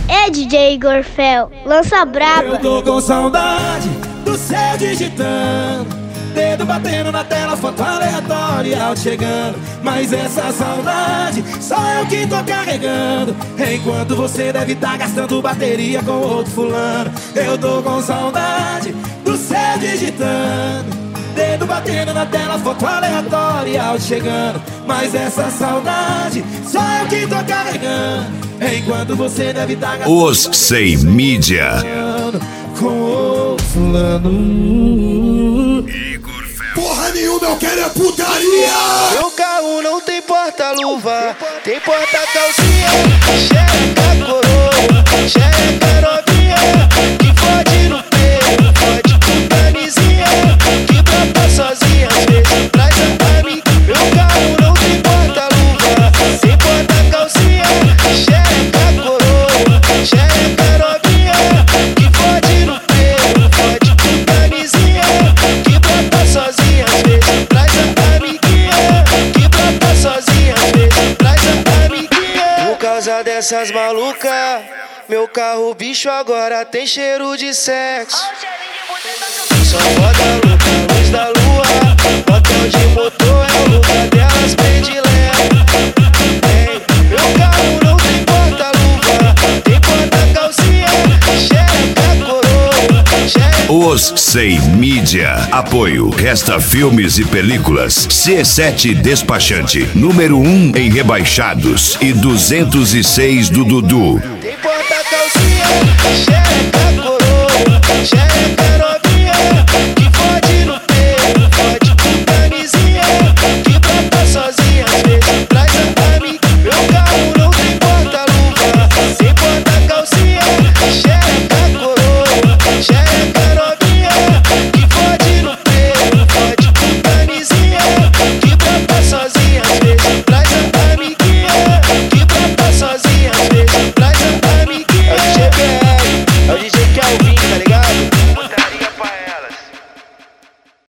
É DJ Igor Fel, lança braba. Eu tô com saudade do céu digitando, dedo batendo na tela, foto aleatória, áudio chegando. Mas essa saudade só eu que tô carregando, enquanto você deve tá gastando bateria com outro fulano. Eu tô com saudade do céu digitando, dedo batendo na tela, foto aleatória, áudio chegando. Mas essa saudade só eu que tô carregando, enquanto você deve tá gastando Os Sem Mídia com outro fulano. Porra nenhuma, eu quero é putaria! Meu carro não tem porta-luva, tem porta-calcinha, xereca coroa, xereca novinha, que fode no peito, fode com camisinha, que brota sozinha, às vezes traz a amiga. Meu carro não tem porta-luva, tem porta-calcinha, xereca coroa, xereca novinha, que fode no peito, fode com camisinha, que brota sozinha, às vezes traz a amiguinha, que brota sozinha, às vezes traz a amiguinha. Por causa dessas malucas, meu carro bicho agora tem cheiro de sexo. Só roda louca, luz da lua, motel de motor é o lugar delas predileto. Meu carro não tem porta-luva, tem porta-calcinha, xereca coroa, xereca. Os Sem Mídia. Apoio Resta Filmes e Películas, C7 Despachante, número 1 em rebaixados e 206 do Dudu. Tem porta-calcinha, xereca coroa, xereca